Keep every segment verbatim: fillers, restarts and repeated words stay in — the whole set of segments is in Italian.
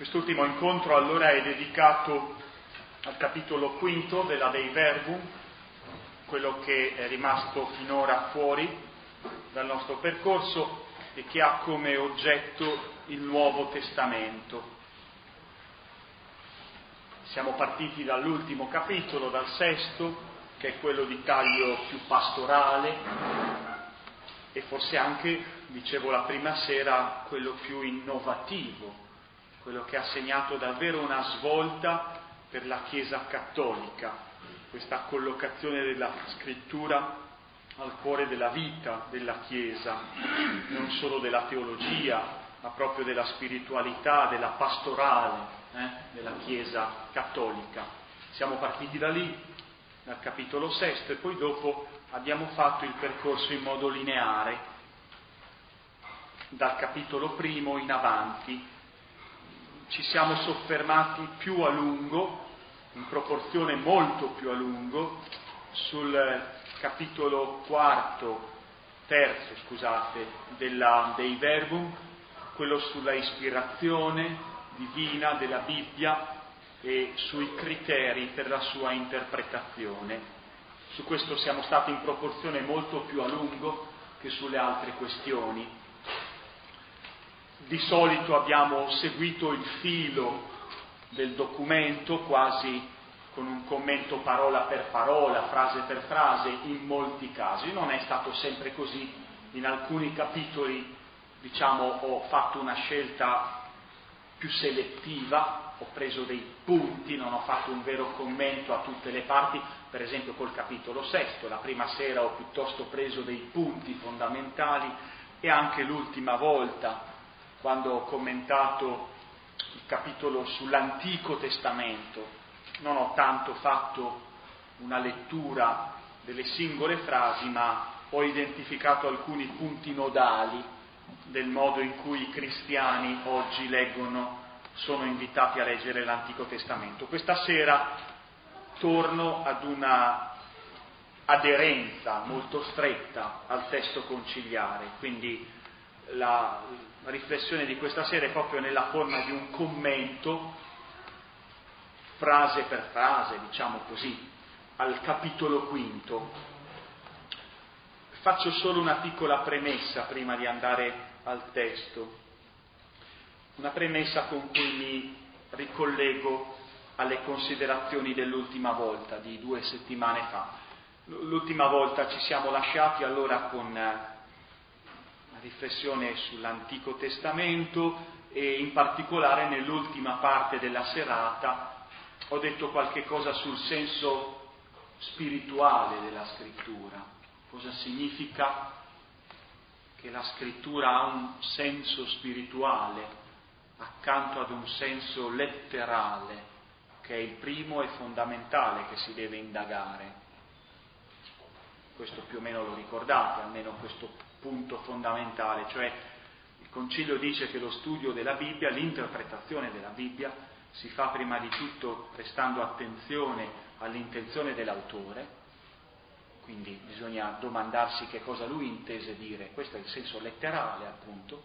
Quest'ultimo incontro allora è dedicato al capitolo quinto della Dei Verbum, quello che è rimasto finora fuori dal nostro percorso e che ha come oggetto il Nuovo Testamento. Siamo partiti dall'ultimo capitolo, dal sesto, che è quello di taglio più pastorale e forse anche, dicevo la prima sera, quello più innovativo, quello che ha segnato davvero una svolta per la Chiesa cattolica, questa collocazione della scrittura al cuore della vita della Chiesa, non solo della teologia, ma proprio della spiritualità, della pastorale eh, della Chiesa cattolica. Siamo partiti da lì, dal capitolo sesto, e poi dopo abbiamo fatto il percorso in modo lineare, dal capitolo primo in avanti. Ci siamo soffermati più a lungo, in proporzione molto più a lungo, sul capitolo quarto, terzo, scusate, della, dei Verbum, quello sulla ispirazione divina della Bibbia e sui criteri per la sua interpretazione. Su questo siamo stati in proporzione molto più a lungo che sulle altre questioni. Di solito abbiamo seguito il filo del documento, quasi con un commento parola per parola, frase per frase, in molti casi. Non è stato sempre così. In alcuni capitoli, diciamo, ho fatto una scelta più selettiva, ho preso dei punti, non ho fatto un vero commento a tutte le parti. Per esempio col capitolo sesto, la prima sera ho piuttosto preso dei punti fondamentali, e anche l'ultima volta, quando ho commentato il capitolo sull'Antico Testamento, non ho tanto fatto una lettura delle singole frasi, ma ho identificato alcuni punti nodali del modo in cui i cristiani oggi leggono, sono invitati a leggere l'Antico Testamento. Questa sera torno ad una aderenza molto stretta al testo conciliare, quindi la La riflessione di questa sera è proprio nella forma di un commento, frase per frase, diciamo così, al capitolo quinto. Faccio solo una piccola premessa prima di andare al testo, una premessa con cui mi ricollego alle considerazioni dell'ultima volta, di due settimane fa. L'ultima volta ci siamo lasciati allora con riflessione sull'Antico Testamento, e in particolare nell'ultima parte della serata ho detto qualche cosa sul senso spirituale della scrittura. Cosa significa che la scrittura ha un senso spirituale accanto ad un senso letterale, che è il primo e fondamentale che si deve indagare. Questo più o meno lo ricordate, almeno questo punto fondamentale, cioè il Concilio dice che lo studio della Bibbia, l'interpretazione della Bibbia, si fa prima di tutto prestando attenzione all'intenzione dell'autore, quindi bisogna domandarsi che cosa lui intese dire, questo è il senso letterale appunto,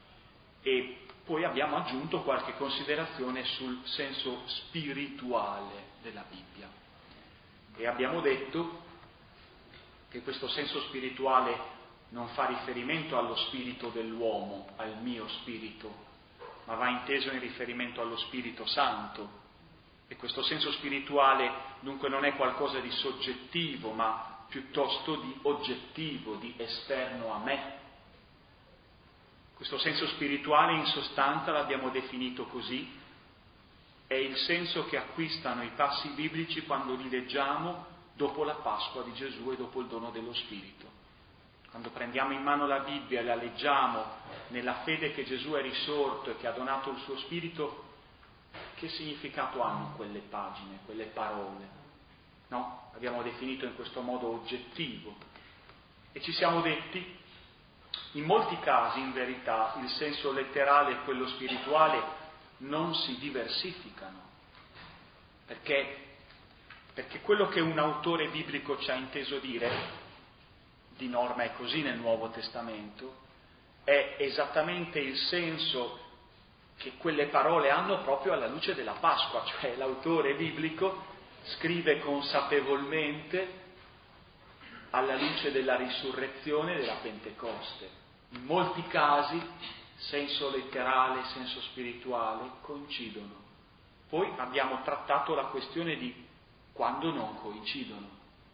e poi abbiamo aggiunto qualche considerazione sul senso spirituale della Bibbia, e abbiamo detto che questo senso spirituale non fa riferimento allo spirito dell'uomo, al mio spirito, ma va inteso in riferimento allo Spirito Santo. E questo senso spirituale dunque non è qualcosa di soggettivo, ma piuttosto di oggettivo, di esterno a me. Questo senso spirituale, in sostanza, l'abbiamo definito così, è il senso che acquistano i passi biblici quando li leggiamo dopo la Pasqua di Gesù e dopo il dono dello Spirito. Quando prendiamo in mano la Bibbia e la leggiamo nella fede che Gesù è risorto e che ha donato il suo Spirito, che significato hanno quelle pagine, quelle parole? No? Abbiamo definito in questo modo oggettivo. E ci siamo detti, in molti casi, in verità, il senso letterale e quello spirituale non si diversificano. Perché? Perché quello che un autore biblico ci ha inteso dire, di norma è così nel Nuovo Testamento, è esattamente il senso che quelle parole hanno proprio alla luce della Pasqua, cioè l'autore biblico scrive consapevolmente alla luce della risurrezione e della Pentecoste. In molti casi senso letterale e senso spirituale coincidono. Poi abbiamo trattato la questione di quando non coincidono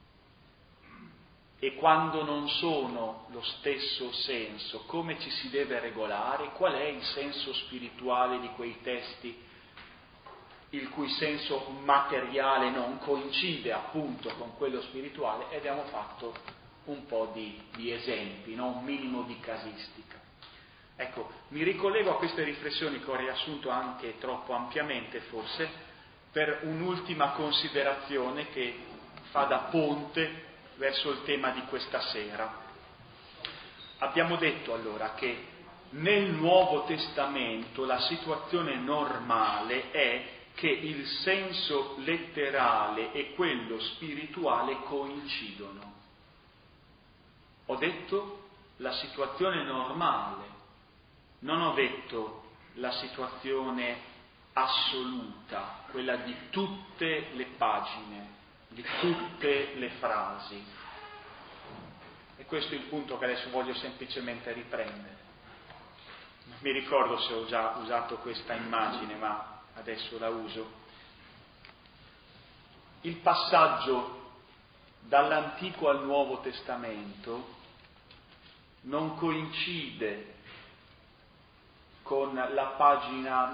e quando non sono lo stesso senso, come ci si deve regolare, qual è il senso spirituale di quei testi il cui senso materiale non coincide appunto con quello spirituale, e abbiamo fatto un po' di, di esempi, no? Un minimo di casistica. Ecco, mi ricollego a queste riflessioni che ho riassunto anche troppo ampiamente forse, per un'ultima considerazione che fa da ponte verso il tema di questa sera. Abbiamo detto allora che nel Nuovo Testamento la situazione normale è che il senso letterale e quello spirituale coincidono. Ho detto la situazione normale, non ho detto la situazione assoluta, quella di tutte le pagine, di tutte le frasi. E questo è il punto che adesso voglio semplicemente riprendere. Non mi ricordo se ho già usato questa immagine, ma adesso la uso. Il passaggio dall'Antico al Nuovo Testamento non coincide con la pagina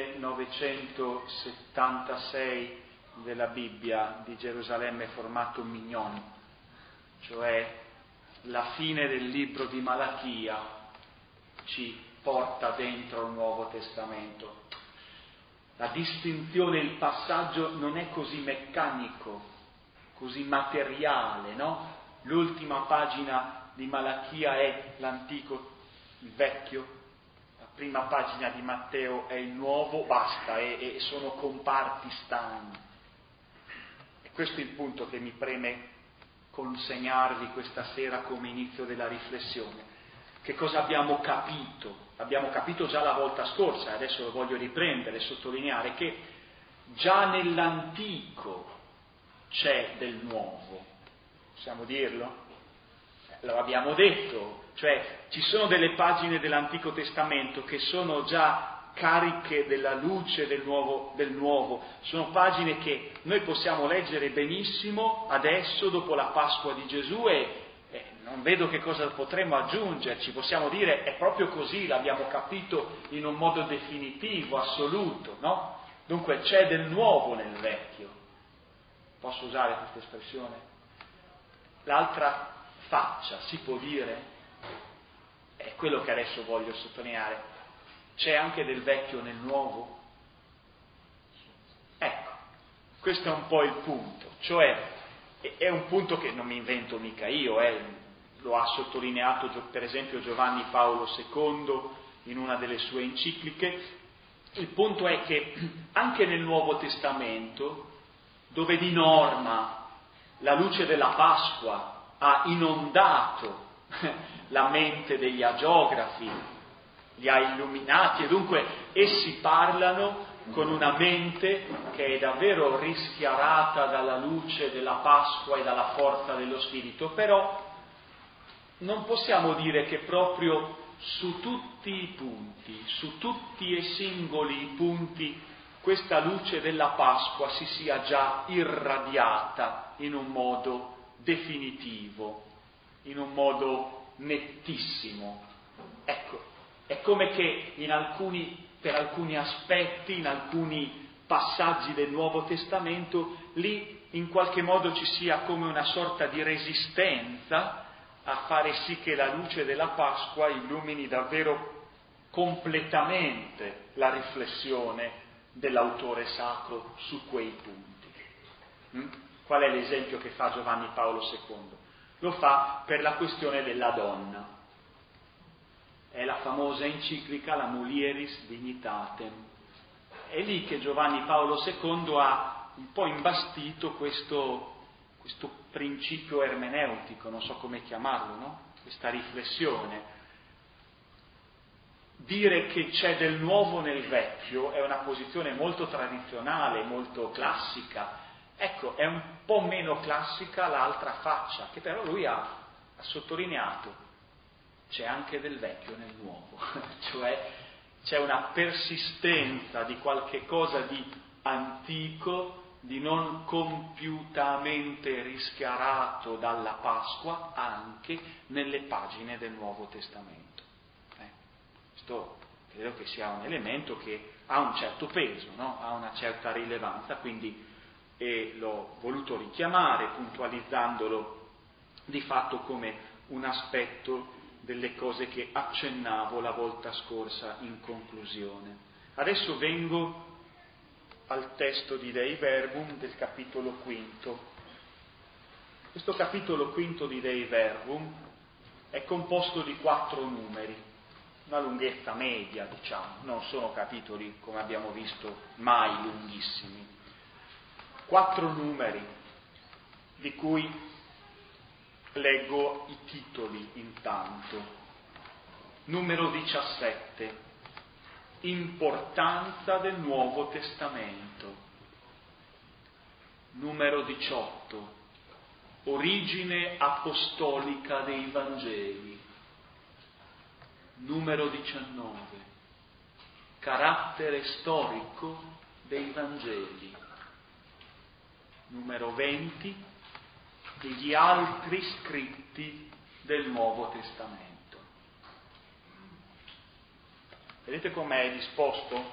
millenovecentosettantasei della Bibbia di Gerusalemme formato Mignon, cioè la fine del libro di Malachia ci porta dentro il Nuovo Testamento. La distinzione, il passaggio non è così meccanico, così materiale, no? L'ultima pagina di Malachia è l'antico, il vecchio, la prima pagina di Matteo è il nuovo, basta, e, e sono comparti stagni. E questo è il punto che mi preme consegnarvi questa sera come inizio della riflessione. Che cosa abbiamo capito? Abbiamo capito già la volta scorsa, adesso lo voglio riprendere e sottolineare che già nell'antico c'è del nuovo, possiamo dirlo? Lo abbiamo detto, cioè ci sono delle pagine dell'Antico Testamento che sono già cariche della luce del nuovo, del nuovo, sono pagine che noi possiamo leggere benissimo adesso dopo la Pasqua di Gesù e Eh, non vedo che cosa potremmo aggiungerci, possiamo dire è proprio così, l'abbiamo capito in un modo definitivo, assoluto, no? Dunque c'è del nuovo nel vecchio, posso usare questa espressione? L'altra faccia, si può dire, è quello che adesso voglio sottolineare, c'è anche del vecchio nel nuovo? Ecco, questo è un po' il punto, cioè è un punto che non mi invento mica io, eh. Lo ha sottolineato per esempio Giovanni Paolo secondo in una delle sue encicliche. Il punto è che anche nel Nuovo Testamento, dove di norma la luce della Pasqua ha inondato la mente degli agiografi, li ha illuminati e dunque essi parlano con una mente che è davvero rischiarata dalla luce della Pasqua e dalla forza dello Spirito, però non possiamo dire che proprio su tutti i punti, su tutti i singoli punti, questa luce della Pasqua si sia già irradiata in un modo definitivo, in un modo nettissimo. Ecco, è come che in alcuni per alcuni aspetti, in alcuni passaggi del Nuovo Testamento, lì in qualche modo ci sia come una sorta di resistenza a fare sì che la luce della Pasqua illumini davvero completamente la riflessione dell'autore sacro su quei punti. Mm? Qual è l'esempio che fa Giovanni Paolo secondo? Lo fa per la questione della donna. È la famosa enciclica, la Mulieris Dignitatem. È lì che Giovanni Paolo secondo ha un po' imbastito questo, questo principio ermeneutico, non so come chiamarlo, no? Questa riflessione. dire che c'è del nuovo nel vecchio è una posizione molto tradizionale, molto classica. Ecco, è un po' meno classica l'altra faccia, che però lui ha, ha sottolineato. C'è anche del vecchio nel nuovo, cioè c'è una persistenza di qualche cosa di antico, di non compiutamente rischiarato dalla Pasqua, anche nelle pagine del Nuovo Testamento. Eh, questo credo che sia un elemento che ha un certo peso, no? Ha una certa rilevanza, quindi e l'ho voluto richiamare puntualizzandolo di fatto come un aspetto delle cose che accennavo la volta scorsa in conclusione. Adesso vengo al testo di Dei Verbum del capitolo quinto. Questo capitolo quinto di Dei Verbum è composto di quattro numeri, una lunghezza media, diciamo, non sono capitoli, come abbiamo visto, mai lunghissimi. Quattro numeri, di cui leggo i titoli intanto. Numero diciassette, importanza del Nuovo Testamento. Numero diciotto, origine apostolica dei Vangeli. Numero diciannove, carattere storico dei Vangeli. Numero venti, gli altri scritti del Nuovo Testamento. Vedete com'è disposto?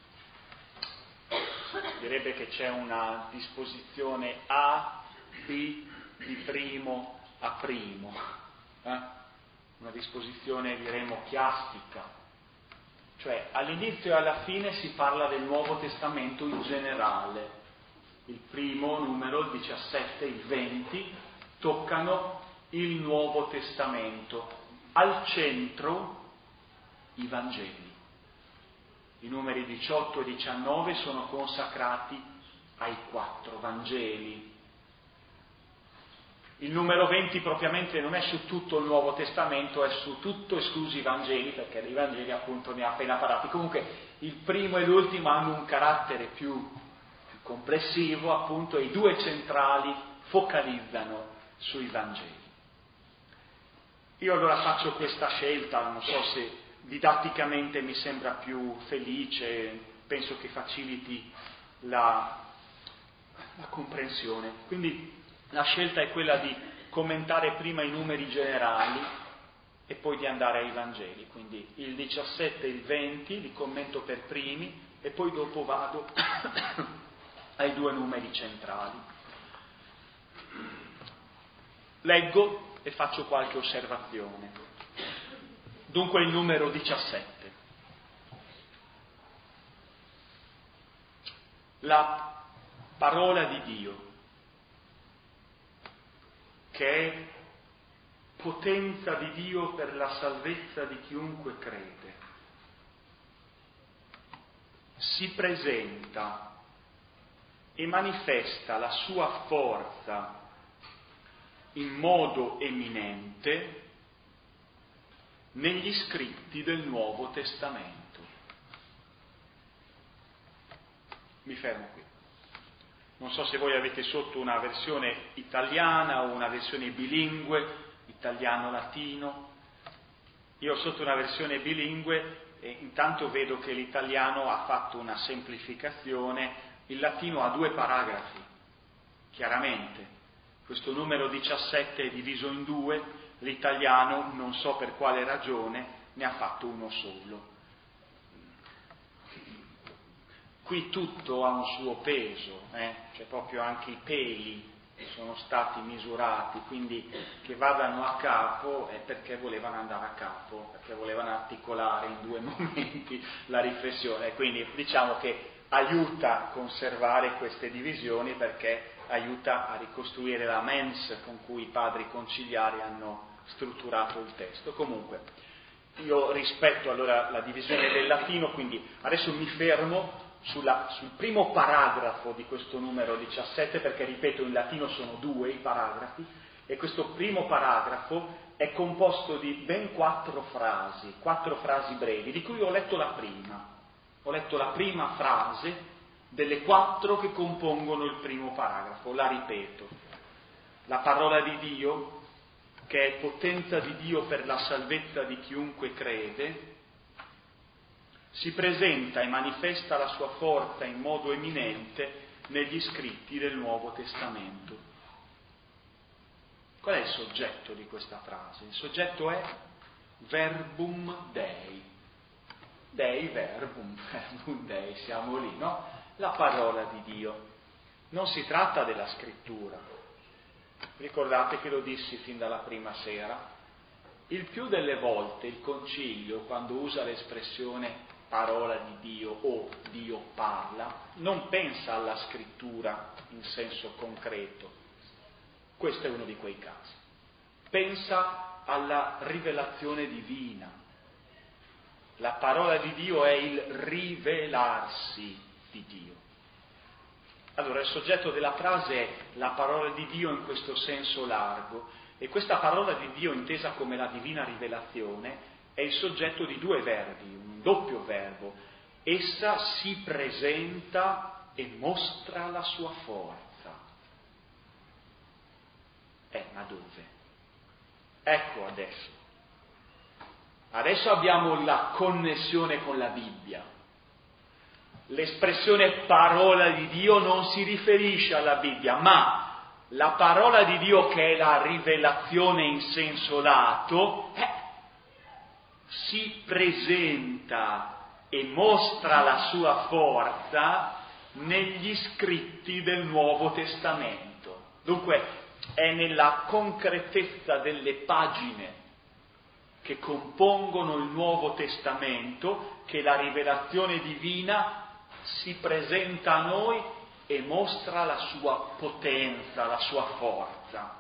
Direbbe che c'è una disposizione A, B, di primo a primo, eh? Una disposizione, diremmo, chiastica. Cioè, all'inizio e alla fine si parla del Nuovo Testamento in generale. Il primo numero, il diciassette, il venti, toccano il Nuovo Testamento. Al centro i Vangeli. I numeri diciotto e diciannove sono consacrati ai quattro Vangeli. Il numero venti propriamente non è su tutto il Nuovo Testamento, è su tutto esclusi i Vangeli, perché dei Vangeli appunto ne ha appena parlati. Comunque il primo e l'ultimo hanno un carattere più complessivo, appunto, i due centrali focalizzano sui Vangeli. Io allora faccio questa scelta, non so se didatticamente mi sembra più felice, penso che faciliti la, la comprensione. Quindi la scelta è quella di commentare prima i numeri generali e poi di andare ai Vangeli. Quindi il diciassette e il venti li commento per primi e poi dopo vado ai due numeri centrali. Leggo e faccio qualche osservazione. Dunque il numero diciassette. La parola di Dio, che è potenza di Dio per la salvezza di chiunque crede, si presenta e manifesta la sua forza in modo eminente negli scritti del Nuovo Testamento. Mi fermo qui. Non so se voi avete sotto una versione italiana o una versione bilingue, italiano-latino. Io ho sotto una versione bilingue e intanto vedo che l'italiano ha fatto una semplificazione. Il latino ha due paragrafi, chiaramente. Questo numero diciassette è diviso in due, l'italiano, non so per quale ragione, ne ha fatto uno solo. Qui tutto ha un suo peso, eh? Cioè proprio anche i peli sono stati misurati, quindi che vadano a capo è perché volevano andare a capo, perché volevano articolare in due momenti la riflessione. Quindi diciamo che aiuta a conservare queste divisioni perché aiuta a ricostruire la mens con cui i padri conciliari hanno strutturato il testo. Comunque, io rispetto allora la divisione del latino, quindi adesso mi fermo sulla, sul primo paragrafo di questo numero diciassette, perché ripeto, in latino sono due i paragrafi, E questo primo paragrafo è composto di ben quattro frasi, quattro frasi brevi, di cui ho letto la prima. Ho letto la prima frase delle quattro che compongono il primo paragrafo, la ripeto. La parola di Dio, che è potenza di Dio per la salvezza di chiunque crede, si presenta e manifesta la sua forza in modo eminente negli scritti del Nuovo Testamento. Qual è il soggetto di questa frase? Il soggetto è verbum Dei. Dei verbum, verbum Dei, siamo lì, no? La parola di Dio. Non si tratta della scrittura. Ricordate che lo dissi fin dalla prima sera? Il più delle volte il concilio, quando usa l'espressione parola di Dio o Dio parla, non pensa alla scrittura in senso concreto. Questo è uno di quei casi. Pensa alla rivelazione divina. La parola di Dio è il rivelarsi di Dio. Allora, il soggetto della frase è la parola di Dio in questo senso largo, e questa parola di Dio, intesa come la divina rivelazione, è il soggetto di due verbi, un doppio verbo. Essa si presenta e mostra la sua forza. Eh, ma dove? Ecco adesso. Adesso abbiamo la connessione con la Bibbia. L'espressione parola di Dio non si riferisce alla Bibbia, ma la parola di Dio, che è la rivelazione in senso lato, eh, si presenta e mostra la sua forza negli scritti del Nuovo Testamento. Dunque è nella concretezza delle pagine che compongono il Nuovo Testamento che la rivelazione divina si presenta a noi e mostra la sua potenza, la sua forza.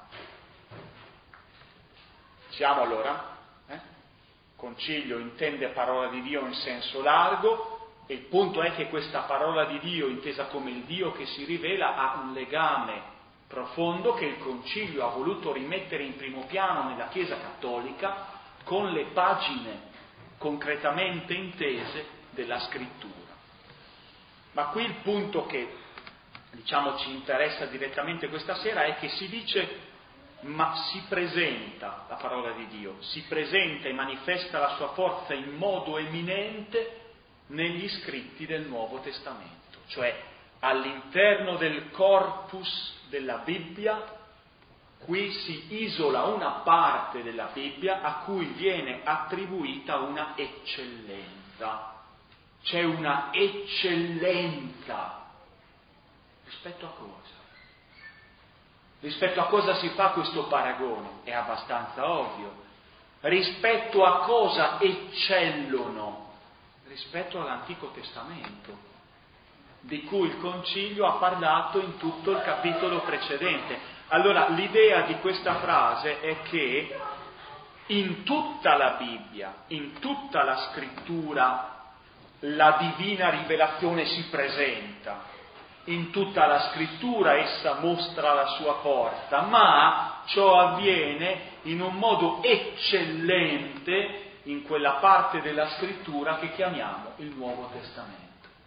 Siamo allora? Eh? Concilio intende parola di Dio in senso largo, e il punto è che questa parola di Dio, intesa come il Dio che si rivela, ha un legame profondo che il Concilio ha voluto rimettere in primo piano nella Chiesa Cattolica con le pagine concretamente intese della Scrittura. Ma qui il punto che, diciamo, ci interessa direttamente questa sera è che si dice, ma si presenta la parola di Dio, si presenta e manifesta la sua forza in modo eminente negli scritti del Nuovo Testamento, cioè all'interno del corpus della Bibbia. Qui si isola una parte della Bibbia a cui viene attribuita una eccellenza. C'è una eccellenza. Rispetto a cosa? Rispetto a cosa si fa questo paragone? È abbastanza ovvio. Rispetto a cosa eccellono? Rispetto all'Antico Testamento, di cui il Concilio ha parlato in tutto il capitolo precedente. Allora, l'idea di questa frase è che in tutta la Bibbia, in tutta la Scrittura, la divina rivelazione si presenta. In tutta la Scrittura essa mostra la sua forza, ma ciò avviene in un modo eccellente in quella parte della Scrittura che chiamiamo il Nuovo Testamento.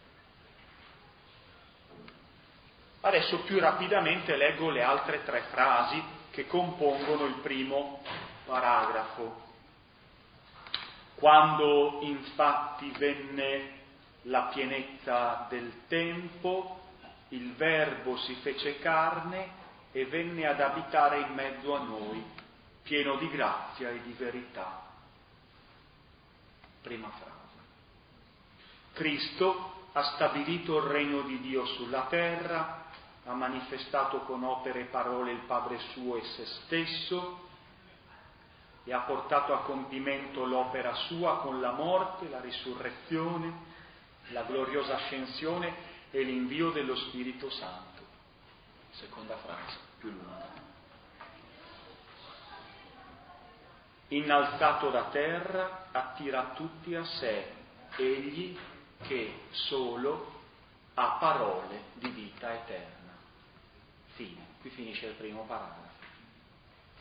Adesso più rapidamente leggo le altre tre frasi che compongono il primo paragrafo. Quando infatti venne la pienezza del tempo, il Verbo si fece carne e venne ad abitare in mezzo a noi, pieno di grazia e di verità. Prima frase. Cristo ha stabilito il regno di Dio sulla terra, ha manifestato con opere e parole il Padre suo e se stesso, e ha portato a compimento l'opera sua con la morte, la risurrezione, la gloriosa ascensione e l'invio dello Spirito Santo. Seconda frase, più lunga. Innalzato da terra, attira tutti a sé, egli che solo ha parole di vita eterna. Fine. Qui finisce il primo paragrafo.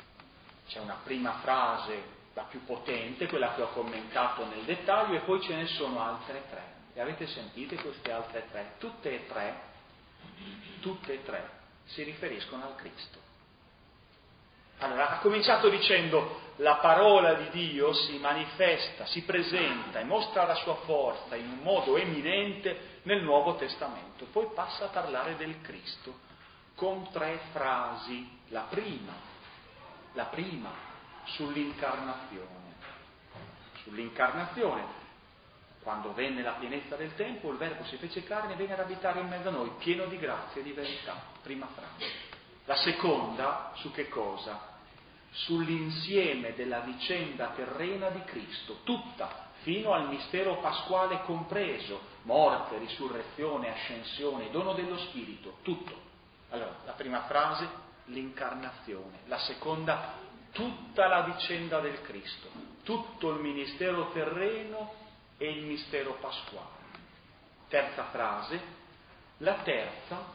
C'è una prima frase, la più potente, quella che ho commentato nel dettaglio, e poi ce ne sono altre tre. Le avete sentite queste altre tre? Tutte e tre, tutte e tre si riferiscono al Cristo. Allora, ha cominciato dicendo: la parola di Dio si manifesta, si presenta e mostra la sua forza in un modo eminente nel Nuovo Testamento. Poi passa a parlare del Cristo con tre frasi. La prima, la prima sull'incarnazione. Sull'incarnazione, quando venne la pienezza del tempo, il Verbo si fece carne e venne ad abitare in mezzo a noi, pieno di grazia e di verità. Prima frase. La seconda, su che cosa? Sull'insieme della vicenda terrena di Cristo, tutta, fino al mistero pasquale compreso, morte, risurrezione, ascensione, dono dello Spirito, tutto. Allora, la prima frase, l'incarnazione. La seconda, tutta la vicenda del Cristo, tutto il ministero terreno e il mistero pasquale. Terza frase, la terza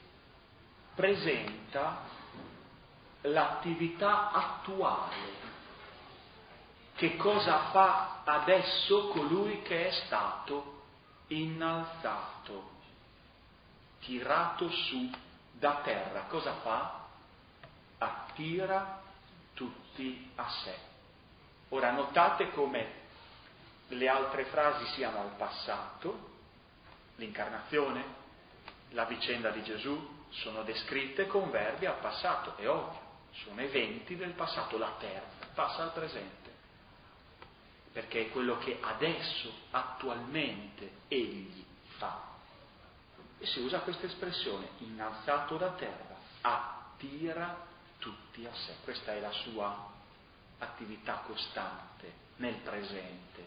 presenta l'attività attuale. Che cosa fa adesso colui che è stato innalzato, tirato su da terra? Cosa fa? Attira tutti a sé. Ora notate come le altre frasi siano al passato, l'incarnazione, la vicenda di Gesù, sono descritte con verbi al passato, è ovvio, sono eventi del passato. La terza passa al presente, perché è quello che adesso, attualmente, egli fa. E si usa questa espressione, innalzato da terra, attira tutti a sé. Questa è la sua attività costante nel presente.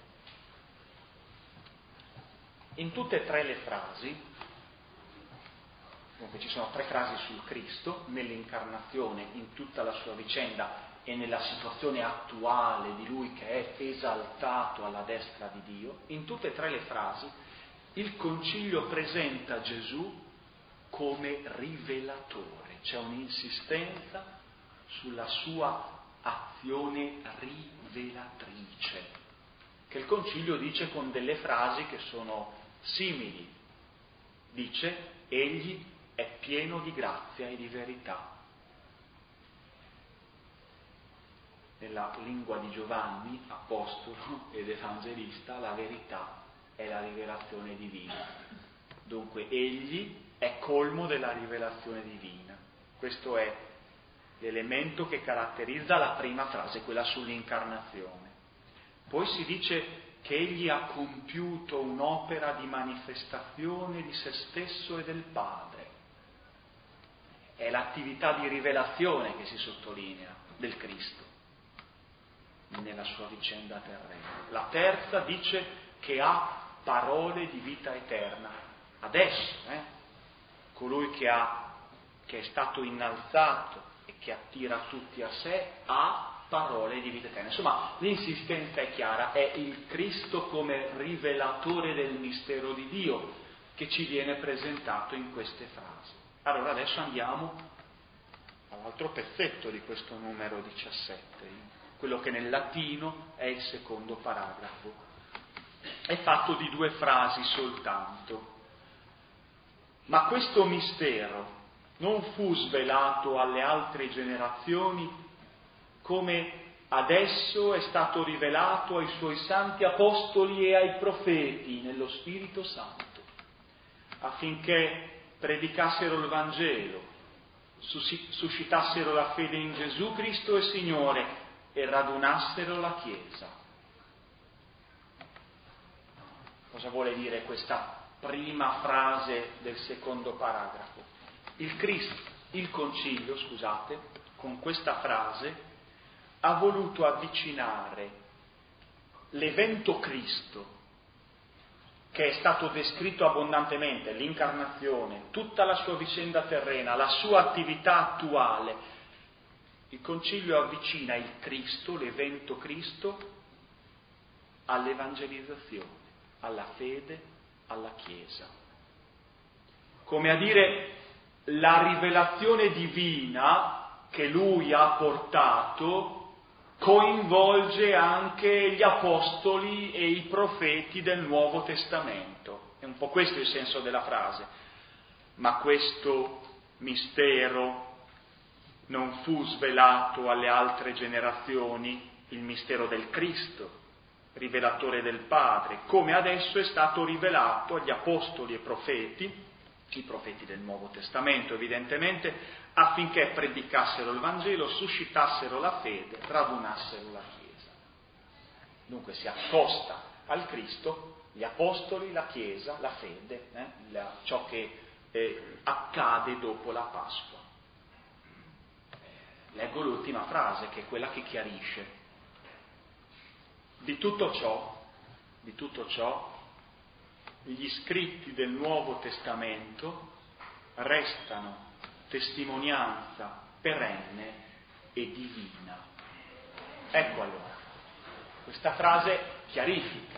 In tutte e tre le frasi, dunque ci sono tre frasi sul Cristo, nell'incarnazione, in tutta la sua vicenda e nella situazione attuale di Lui che è esaltato alla destra di Dio. In tutte e tre le frasi il Concilio presenta Gesù come rivelatore, c'è un'insistenza sulla sua azione rivelatrice, che il Concilio dice con delle frasi che sono simili. Dice: egli è pieno di grazia e di verità. Nella lingua di Giovanni, apostolo ed evangelista, la verità è la rivelazione divina. Dunque egli è colmo della rivelazione divina. Questo è l'elemento che caratterizza la prima frase, quella sull'incarnazione. Poi si dice che egli ha compiuto un'opera di manifestazione di se stesso e del Padre. È l'attività di rivelazione che si sottolinea del Cristo nella sua vicenda terrena. La terza dice che ha parole di vita eterna. Adesso, eh? colui che, ha, che è stato innalzato e che attira tutti a sé ha parole di vita eterna. Insomma, l'insistenza è chiara, è il Cristo come rivelatore del mistero di Dio che ci viene presentato in queste frasi. Allora adesso andiamo all'altro pezzetto di questo numero diciassette, quello che nel latino è il secondo paragrafo. È fatto di due frasi soltanto. Ma questo mistero non fu svelato alle altre generazioni come adesso è stato rivelato ai suoi santi apostoli e ai profeti nello Spirito Santo, affinché predicassero il Vangelo, suscitassero la fede in Gesù Cristo e Signore e radunassero la Chiesa. Cosa vuole dire questa prima frase del secondo paragrafo? Il Cristo, il Concilio, scusate, con questa frase ha voluto avvicinare l'evento Cristo, che è stato descritto abbondantemente, l'incarnazione, tutta la sua vicenda terrena, la sua attività attuale. Il Concilio avvicina il Cristo, l'evento Cristo, all'evangelizzazione, alla fede, alla Chiesa. Come a dire, la rivelazione divina che Lui ha portato coinvolge anche gli apostoli e i profeti del Nuovo Testamento. È un po' questo il senso della frase. Ma questo mistero non fu svelato alle altre generazioni, il mistero del Cristo, rivelatore del Padre, come adesso è stato rivelato agli apostoli e profeti, i profeti del Nuovo Testamento evidentemente, affinché predicassero il Vangelo, suscitassero la fede, radunassero la Chiesa. Dunque si accosta al Cristo gli apostoli, la Chiesa, la fede, eh, la, ciò che eh, accade dopo la Pasqua. Leggo l'ultima frase, che è quella che chiarisce. Di tutto ciò, di tutto ciò, gli scritti del Nuovo Testamento restano testimonianza perenne e divina. Ecco allora, questa frase chiarifica.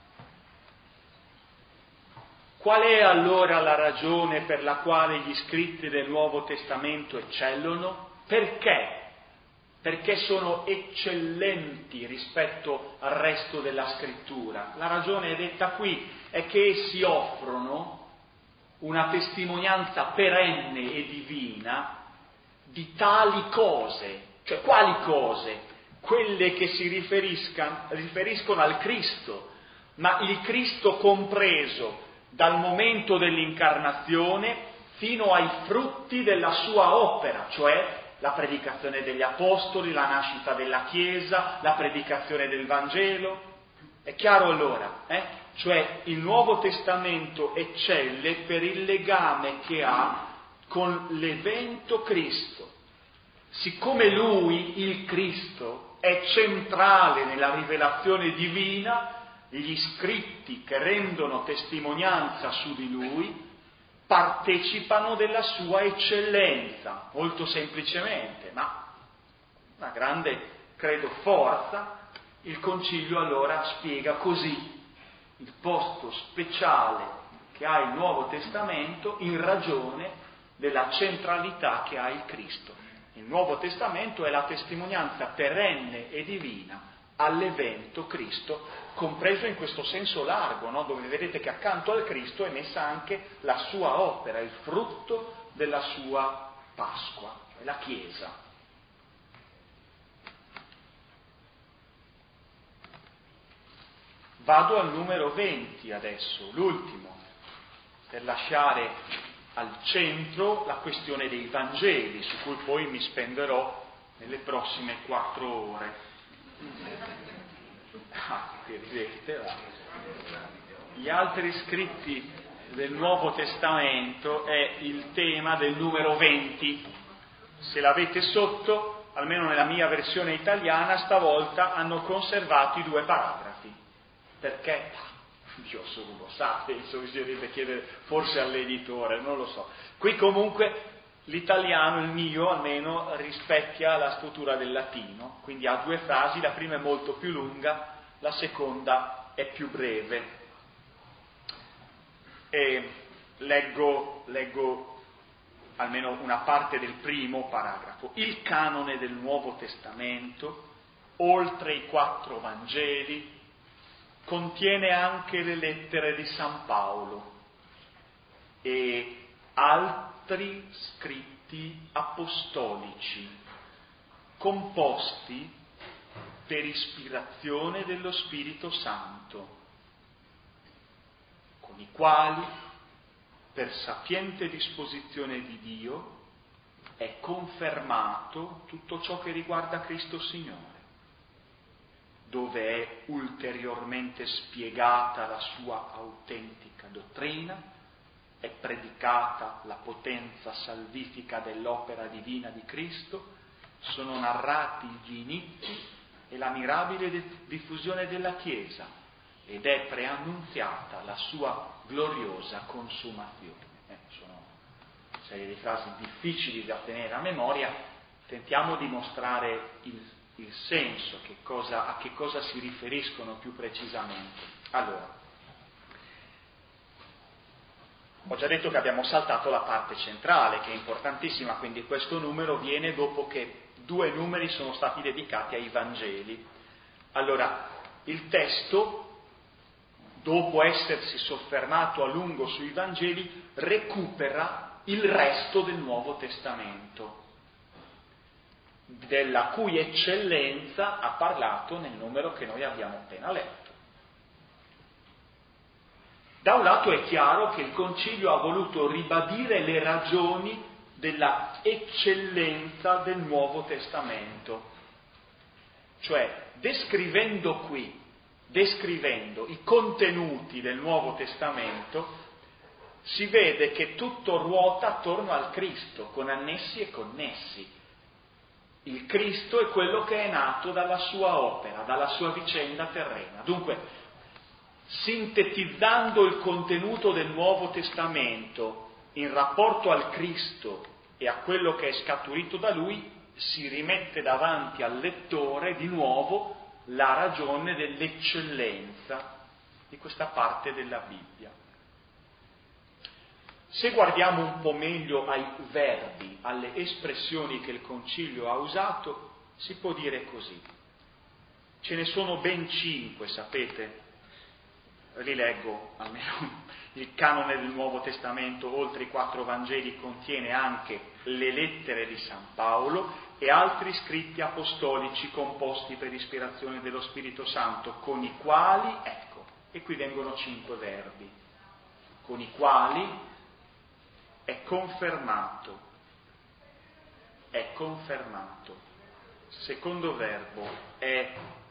Qual è allora la ragione per la quale gli scritti del Nuovo Testamento eccellono? Perché? Perché sono eccellenti rispetto al resto della Scrittura. La ragione è detta qui, è che essi offrono una testimonianza perenne e divina di tali cose. Cioè, quali cose? Quelle che si riferiscono al Cristo, ma il Cristo compreso dal momento dell'incarnazione fino ai frutti della sua opera, cioè la predicazione degli apostoli, la nascita della Chiesa, la predicazione del Vangelo. È chiaro allora? Eh? Cioè il Nuovo Testamento eccelle per il legame che ha con l'evento Cristo. Siccome Lui, il Cristo, è centrale nella rivelazione divina, gli scritti che rendono testimonianza su di Lui partecipano della sua eccellenza, molto semplicemente, ma una grande, credo, forza. Il Concilio allora spiega così il posto speciale che ha il Nuovo Testamento in ragione della centralità che ha il Cristo. Il Nuovo Testamento è la testimonianza perenne e divina all'evento Cristo, compreso in questo senso largo, no? Dove vedete che accanto al Cristo è messa anche la sua opera, il frutto della sua Pasqua, la Chiesa. Vado al numero venti adesso, l'ultimo, per lasciare al centro la questione dei Vangeli, su cui poi mi spenderò nelle prossime quattro ore. Ah, qui vedete, gli altri scritti del Nuovo Testamento è il tema del numero venti. Se l'avete sotto, almeno nella mia versione italiana, stavolta hanno conservato i due paragrafi. Perché? Dio solo lo sa, penso bisognerebbe chiedere forse all'editore, non lo so. Qui comunque l'italiano, il mio almeno, rispecchia la struttura del latino, quindi ha due frasi, la prima è molto più lunga, la seconda è più breve. E leggo, leggo almeno una parte del primo paragrafo. Il canone del Nuovo Testamento, oltre i quattro Vangeli, contiene anche le lettere di San Paolo e altri scritti apostolici, composti per ispirazione dello Spirito Santo, con i quali, per sapiente disposizione di Dio, è confermato tutto ciò che riguarda Cristo Signore, dove è ulteriormente spiegata la sua autentica dottrina, è predicata la potenza salvifica dell'opera divina di Cristo, sono narrati gli inizi e la mirabile diffusione della Chiesa ed è preannunziata la sua gloriosa consumazione. Eh, sono una serie di frasi difficili da tenere a memoria, tentiamo di mostrare il il senso, che cosa, a che cosa si riferiscono più precisamente. Allora, Ho già detto che abbiamo saltato la parte centrale, che è importantissima, quindi questo numero viene dopo che due numeri sono stati dedicati ai Vangeli. Allora, il testo, dopo essersi soffermato a lungo sui Vangeli, recupera il resto del Nuovo Testamento, della cui eccellenza ha parlato nel numero che noi abbiamo appena letto. Da un lato è chiaro che il Concilio ha voluto ribadire le ragioni della eccellenza del Nuovo Testamento, cioè descrivendo qui, descrivendo i contenuti del Nuovo Testamento, si vede che tutto ruota attorno al Cristo, con annessi e connessi. Il Cristo è quello che è nato dalla sua opera, dalla sua vicenda terrena. Dunque, sintetizzando il contenuto del Nuovo Testamento in rapporto al Cristo e a quello che è scaturito da Lui, si rimette davanti al lettore di nuovo la ragione dell'eccellenza di questa parte della Bibbia. Se guardiamo un po' meglio ai verbi, alle espressioni che il Concilio ha usato, si può dire così. Ce ne sono ben cinque, sapete? Rileggo almeno il canone del Nuovo Testamento, oltre i quattro Vangeli, contiene anche le lettere di San Paolo e altri scritti apostolici composti per ispirazione dello Spirito Santo, con i quali, ecco, e qui vengono cinque verbi, con i quali è confermato, è confermato. Secondo verbo è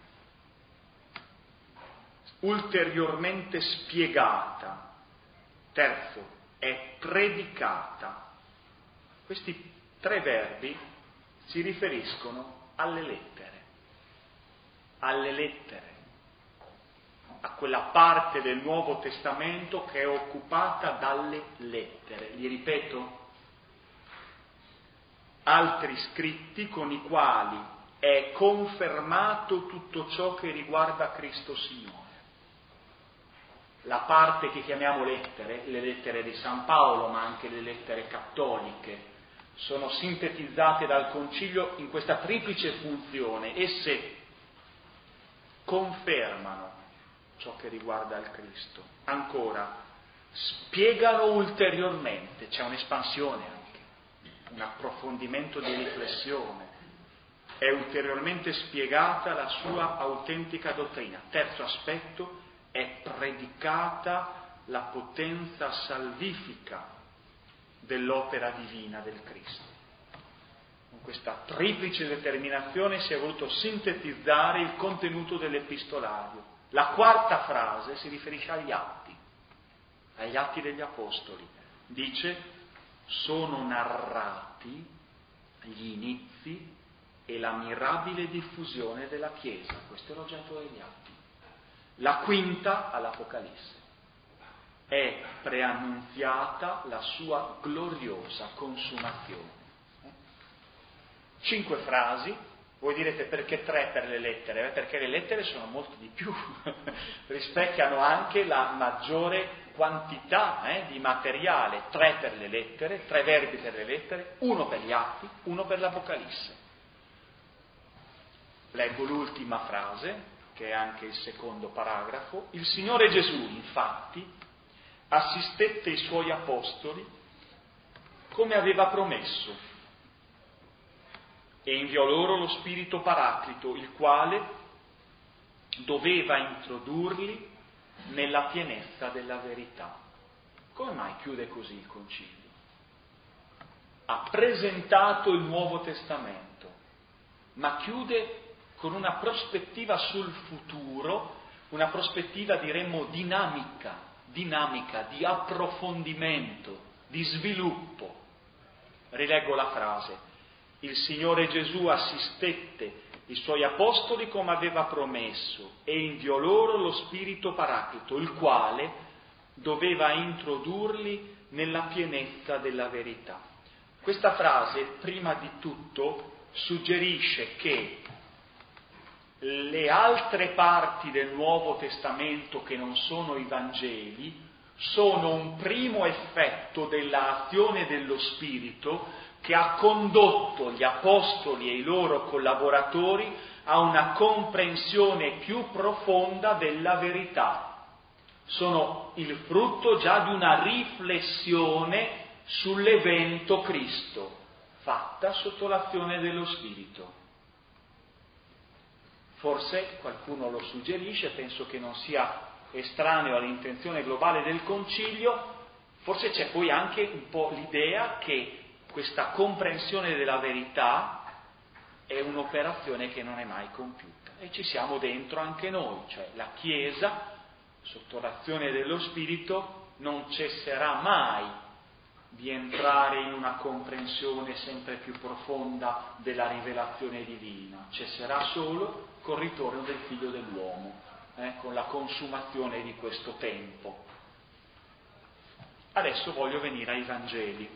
ulteriormente spiegata. Terzo, è predicata. Questi tre verbi si riferiscono alle lettere, alle lettere, a quella parte del Nuovo Testamento che è occupata dalle lettere. Li ripeto? Altri scritti con i quali è confermato tutto ciò che riguarda Cristo Signore. La parte che chiamiamo lettere, le lettere di San Paolo, ma anche le lettere cattoliche, sono sintetizzate dal Concilio in questa triplice funzione. Esse confermano ciò che riguarda il Cristo. Ancora, spiegano ulteriormente, c'è un'espansione anche, un approfondimento di riflessione. È ulteriormente spiegata la sua autentica dottrina. Terzo aspetto, è predicata la potenza salvifica dell'opera divina del Cristo. Con questa triplice determinazione si è voluto sintetizzare il contenuto dell'epistolario. La quarta frase si riferisce agli atti, agli atti degli Apostoli. Dice, sono narrati gli inizi e la mirabile diffusione della Chiesa. Questo è l'oggetto degli atti. La quinta all'Apocalisse. È preannunziata la sua gloriosa consumazione. Cinque frasi. Voi direte perché tre per le lettere? Perché le lettere sono molto di più, rispecchiano anche la maggiore quantità eh, di materiale. Tre per le lettere, tre verbi per le lettere, uno per gli atti, uno per l'Apocalisse. Leggo l'ultima frase, che è anche il secondo paragrafo. Il Signore Gesù, infatti, assistette i suoi apostoli come aveva promesso e inviò loro lo Spirito Paraclito, il quale doveva introdurli nella pienezza della verità. Come mai chiude così il Concilio? Ha presentato il Nuovo Testamento, ma chiude con una prospettiva sul futuro, una prospettiva diremmo dinamica, dinamica, di approfondimento, di sviluppo. Rileggo la frase. Il Signore Gesù assistette i Suoi Apostoli come aveva promesso e inviò loro lo Spirito Paraclito, il quale doveva introdurli nella pienezza della verità. Questa frase, prima di tutto, suggerisce che le altre parti del Nuovo Testamento che non sono i Vangeli sono un primo effetto dell'azione dello Spirito che ha condotto gli apostoli e i loro collaboratori a una comprensione più profonda della verità. Sono il frutto già di una riflessione sull'evento Cristo, fatta sotto l'azione dello Spirito. Forse qualcuno lo suggerisce, penso che non sia estraneo all'intenzione globale del Concilio, forse c'è poi anche un po' l'idea che questa comprensione della verità è un'operazione che non è mai compiuta. E ci siamo dentro anche noi, cioè la Chiesa, sotto l'azione dello Spirito, non cesserà mai di entrare in una comprensione sempre più profonda della rivelazione divina, cesserà solo col ritorno del Figlio dell'uomo, eh, con la consumazione di questo tempo. Adesso voglio venire ai Vangeli,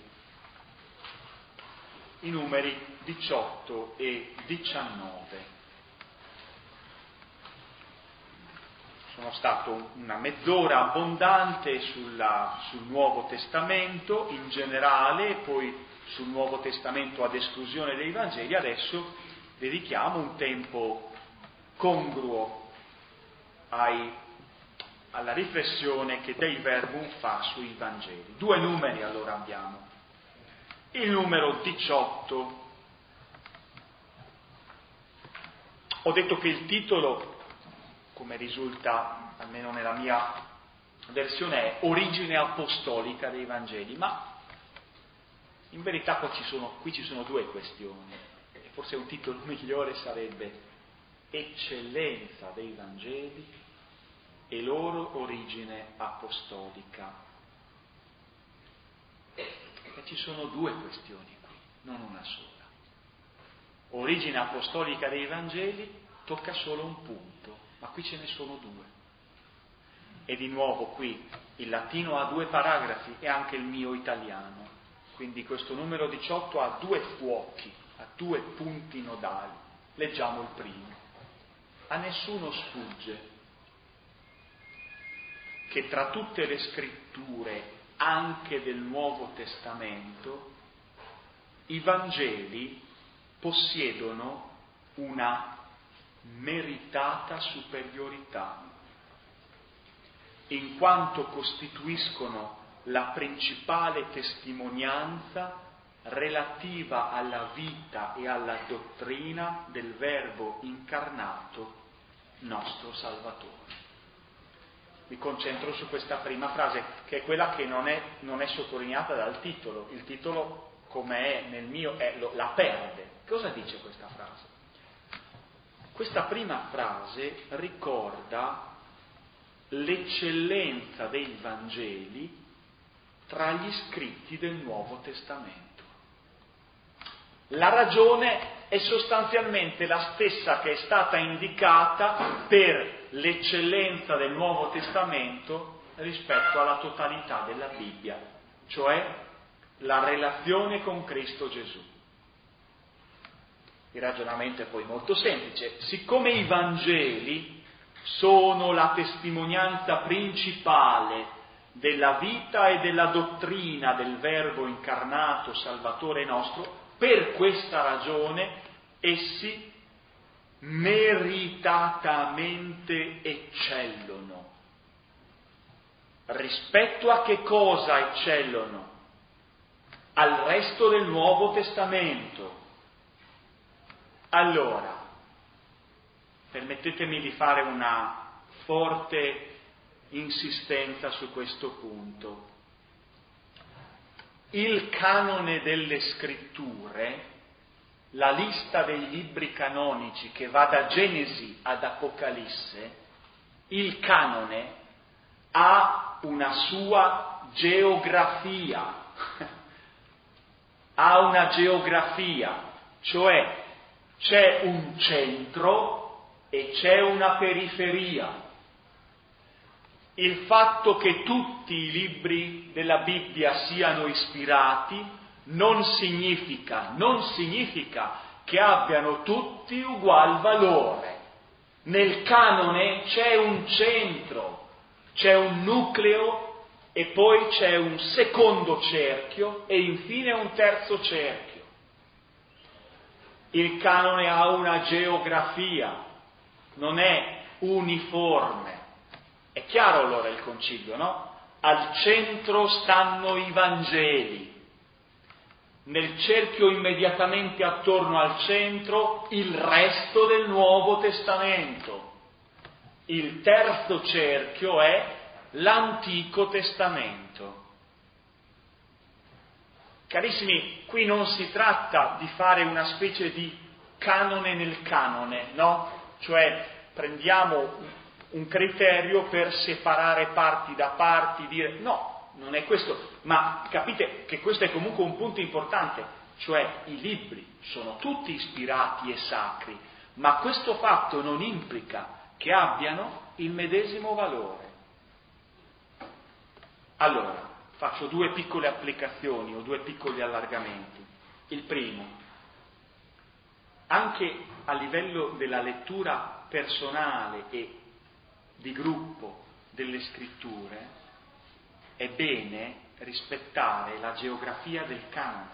i numeri diciotto e diciannove. Sono stato una mezz'ora abbondante sulla, sul Nuovo Testamento in generale, poi sul Nuovo Testamento ad esclusione dei Vangeli. Adesso dedichiamo un tempo congruo ai, alla riflessione che Dei Verbum fa sui Vangeli. Due numeri allora abbiamo. Il numero diciotto. Ho detto che il titolo, come risulta almeno nella mia versione, è Origine apostolica dei Vangeli, ma in verità qua ci sono, qui ci sono due questioni, e forse un titolo migliore sarebbe Eccellenza dei Vangeli e loro origine apostolica. Perché ci sono due questioni qui, non una sola. Origine apostolica dei Vangeli tocca solo un punto, ma qui ce ne sono due. E di nuovo qui il latino ha due paragrafi e anche il mio italiano, quindi questo numero diciotto ha due fuochi, ha due punti nodali. Leggiamo il primo. A nessuno sfugge che tra tutte le scritture, anche del Nuovo Testamento, i Vangeli possiedono una meritata superiorità, in quanto costituiscono la principale testimonianza relativa alla vita e alla dottrina del Verbo incarnato, nostro Salvatore. Mi concentro su questa prima frase, che è quella che non è, non è sottolineata dal titolo. Il titolo, come è nel mio, è, lo, la perde. Cosa dice questa frase? Questa prima frase ricorda l'eccellenza dei Vangeli tra gli scritti del Nuovo Testamento. La ragione è sostanzialmente la stessa che è stata indicata per l'eccellenza del Nuovo Testamento rispetto alla totalità della Bibbia, cioè la relazione con Cristo Gesù. Il ragionamento è poi molto semplice. Siccome i Vangeli sono la testimonianza principale della vita e della dottrina del Verbo incarnato, Salvatore nostro, per questa ragione essi meritatamente eccellono. Rispetto a che cosa eccellono? Al resto del Nuovo Testamento. Allora, permettetemi di fare una forte insistenza su questo punto. Il canone delle scritture, la lista dei libri canonici che va da Genesi ad Apocalisse, il canone ha una sua geografia, ha una geografia, cioè c'è un centro e c'è una periferia. Il fatto che tutti i libri della Bibbia siano ispirati non significa, non significa che abbiano tutti ugual valore. Nel canone c'è un centro, c'è un nucleo e poi c'è un secondo cerchio e infine un terzo cerchio. Il canone ha una geografia, non è uniforme. È chiaro allora il concilio, no? Al centro stanno i Vangeli. Nel cerchio immediatamente attorno al centro il resto del Nuovo Testamento. Il terzo cerchio è l'Antico Testamento. Carissimi, qui non si tratta di fare una specie di canone nel canone, no? Cioè prendiamo un criterio per separare parti da parti, dire no. Non è questo, ma capite che questo è comunque un punto importante, cioè i libri sono tutti ispirati e sacri, ma questo fatto non implica che abbiano il medesimo valore. Allora, faccio due piccole applicazioni o due piccoli allargamenti. Il primo, anche a livello della lettura personale e di gruppo delle scritture, è bene rispettare la geografia del canone.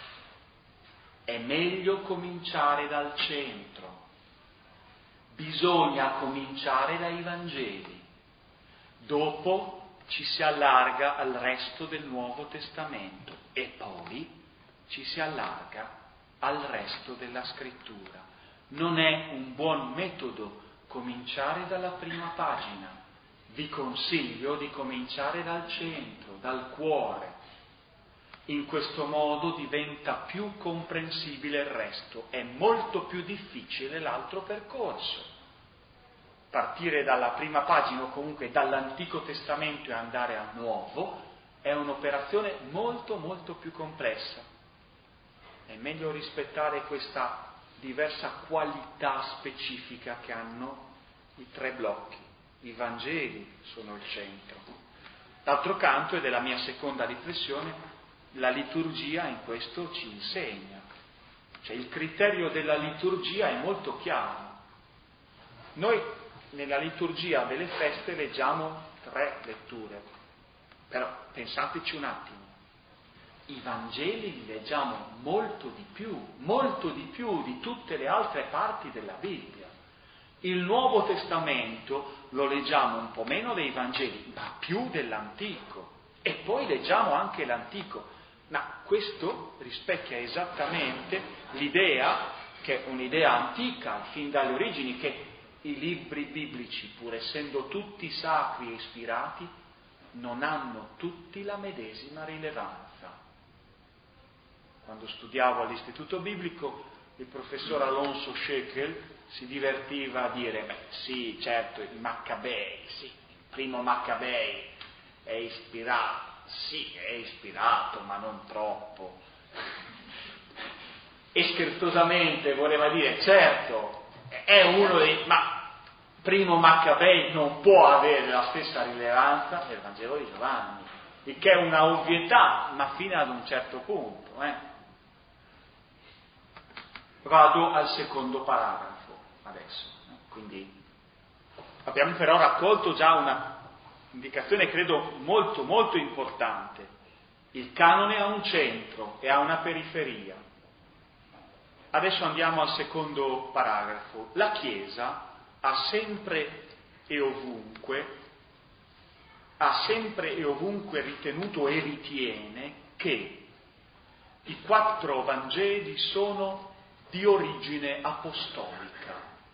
È meglio cominciare dal centro. Bisogna cominciare dai Vangeli. Dopo ci si allarga al resto del Nuovo Testamento e poi ci si allarga al resto della Scrittura. Non è un buon metodo cominciare dalla prima pagina. Vi consiglio di cominciare dal centro, dal cuore. In questo modo diventa più comprensibile il resto. È molto più difficile l'altro percorso. Partire dalla prima pagina o comunque dall'Antico Testamento e andare al Nuovo è un'operazione molto molto più complessa. È meglio rispettare questa diversa qualità specifica che hanno i tre blocchi. I Vangeli sono il centro. D'altro canto, ed è la mia seconda riflessione, la liturgia in questo ci insegna. Cioè il criterio della liturgia è molto chiaro. Noi nella liturgia delle feste leggiamo tre letture, però pensateci un attimo. I Vangeli li leggiamo molto di più, molto di più di tutte le altre parti della Bibbia. Il Nuovo Testamento lo leggiamo un po' meno dei Vangeli, ma più dell'Antico. E poi leggiamo anche l'Antico. Ma questo rispecchia esattamente l'idea, che è un'idea antica, fin dalle origini, che i libri biblici, pur essendo tutti sacri e ispirati, non hanno tutti la medesima rilevanza. Quando studiavo all'Istituto Biblico, il professor Alonso Shekel si divertiva a dire, beh sì, certo, i Maccabei, sì, il primo Maccabei è ispirato, sì, è ispirato, ma non troppo. E scherzosamente voleva dire, certo, è uno dei, ma primo Maccabei non può avere la stessa rilevanza del Vangelo di Giovanni, il che è una ovvietà, ma fino ad un certo punto, eh. Vado al secondo paragrafo adesso. Quindi abbiamo però raccolto già una indicazione, credo, molto, molto importante. Il canone ha un centro e ha una periferia. Adesso andiamo al secondo paragrafo. La Chiesa ha sempre e ovunque, ha sempre e ovunque ritenuto e ritiene che i quattro Vangeli sono di origine apostolica.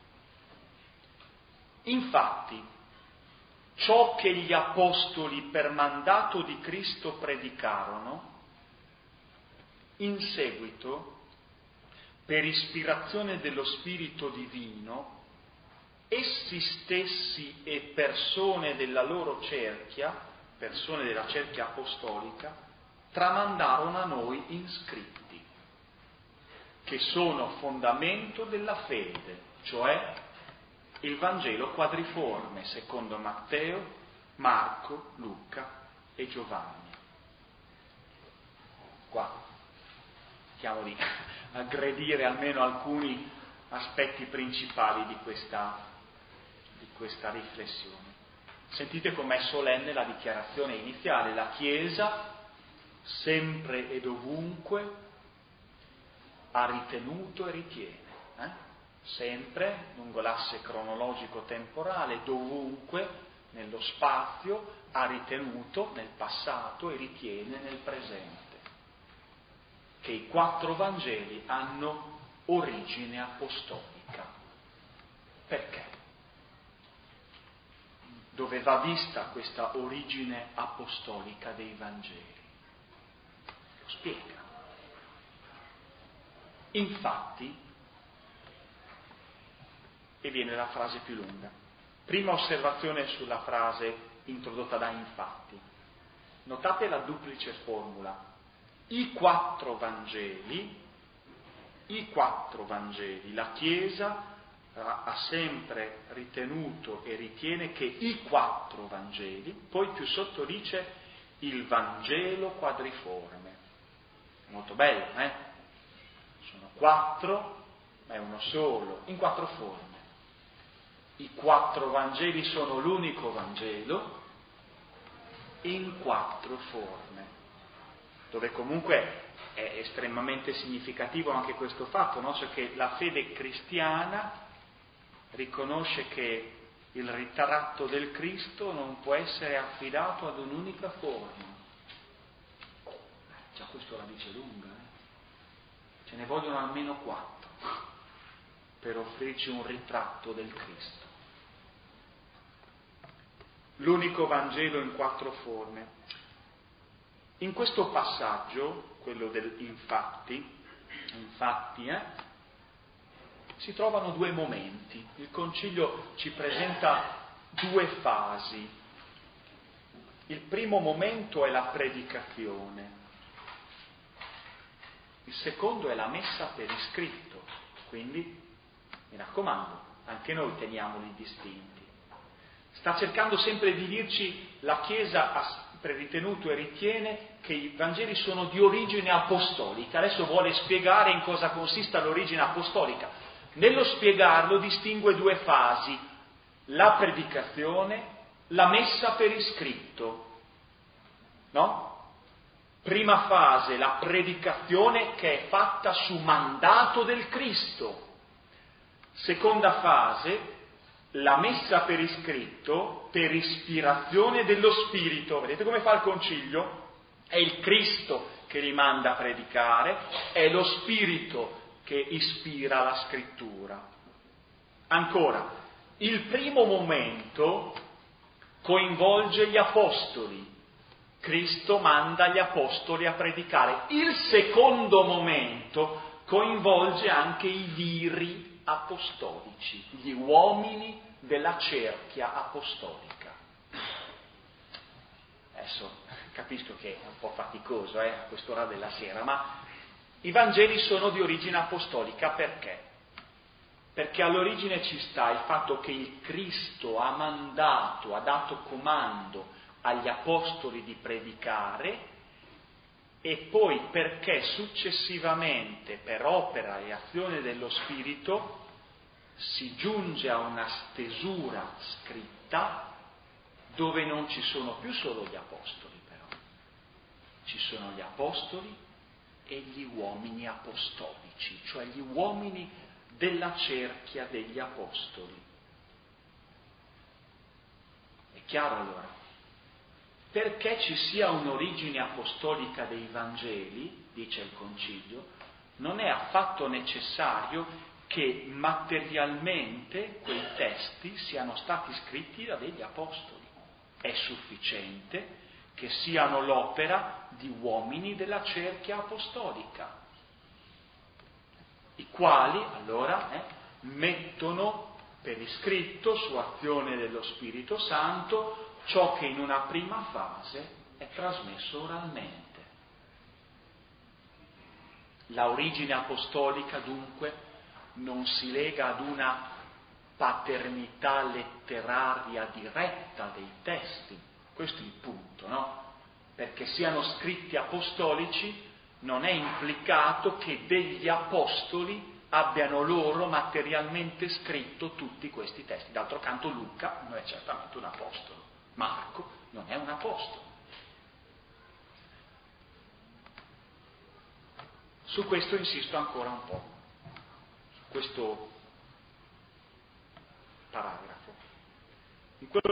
Infatti, ciò che gli apostoli per mandato di Cristo predicarono, in seguito, per ispirazione dello Spirito Divino, essi stessi e persone della loro cerchia, persone della cerchia apostolica, tramandarono a noi in scritti, che sono fondamento della fede, cioè il Vangelo quadriforme, secondo Matteo, Marco, Luca e Giovanni. Qua cerchiamo di aggredire almeno alcuni aspetti principali di questa, di questa riflessione. Sentite com'è solenne la dichiarazione iniziale: la Chiesa sempre e dovunque ha ritenuto e ritiene, eh? sempre lungo l'asse cronologico-temporale, dovunque nello spazio ha ritenuto nel passato e ritiene nel presente, che i quattro Vangeli hanno origine apostolica. Perché? Dove va vista questa origine apostolica dei Vangeli? Lo spiega. Infatti, e viene la frase più lunga. Prima osservazione sulla frase introdotta da infatti. Notate la duplice formula. I quattro Vangeli, i quattro Vangeli, la Chiesa ha sempre ritenuto e ritiene che i quattro Vangeli, poi più sotto dice il Vangelo quadriforme. Molto bello, eh? Sono quattro, ma è uno solo, in quattro forme. I quattro Vangeli sono l'unico Vangelo in quattro forme, dove comunque è estremamente significativo anche questo fatto, no? Cioè che la fede cristiana riconosce che il ritratto del Cristo non può essere affidato ad un'unica forma. Già questo la dice lunga, eh? Ce ne vogliono almeno quattro per offrirci un ritratto del Cristo. L'unico Vangelo in quattro forme. In questo passaggio, quello del infatti, infatti, eh, si trovano due momenti. Il Concilio ci presenta due fasi. Il primo momento è la predicazione, il secondo è la messa per iscritto. Quindi, mi raccomando, anche noi teniamoli distinti. Sta cercando sempre di dirci: la Chiesa ha ritenuto e ritiene che i Vangeli sono di origine apostolica. Adesso vuole spiegare in cosa consista l'origine apostolica. Nello spiegarlo distingue due fasi: la predicazione, la messa per iscritto. No? Prima fase, la predicazione che è fatta su mandato del Cristo. Seconda fase, la messa per iscritto per ispirazione dello Spirito. Vedete come fa il Concilio? È il Cristo che li manda a predicare, è lo Spirito che ispira la Scrittura. Ancora, il primo momento coinvolge gli Apostoli. Cristo manda gli Apostoli a predicare. Il secondo momento coinvolge anche i viri apostolici, gli uomini della cerchia apostolica. Adesso capisco che è un po' faticoso eh, a quest'ora della sera, ma i Vangeli sono di origine apostolica. Perché? Perché all'origine ci sta il fatto che il Cristo ha mandato, ha dato comando agli Apostoli di predicare, e poi perché successivamente, per opera e azione dello Spirito, si giunge a una stesura scritta dove non ci sono più solo gli Apostoli, però. Ci sono gli Apostoli e gli uomini apostolici, cioè gli uomini della cerchia degli Apostoli. È chiaro allora? Perché ci sia un'origine apostolica dei Vangeli, dice il Concilio, non è affatto necessario che materialmente quei testi siano stati scritti da degli Apostoli. È sufficiente che siano l'opera di uomini della cerchia apostolica, i quali allora eh, mettono per iscritto, su azione dello Spirito Santo, ciò che in una prima fase è trasmesso oralmente. La origine apostolica dunque non si lega ad una paternità letteraria diretta dei testi. Questo è il punto, no? Perché siano scritti apostolici non è implicato che degli apostoli abbiano loro materialmente scritto tutti questi testi. D'altro canto Luca non è certamente un apostolo. Marco non è un apostolo. Su questo insisto ancora un po', su questo paragrafo. In quello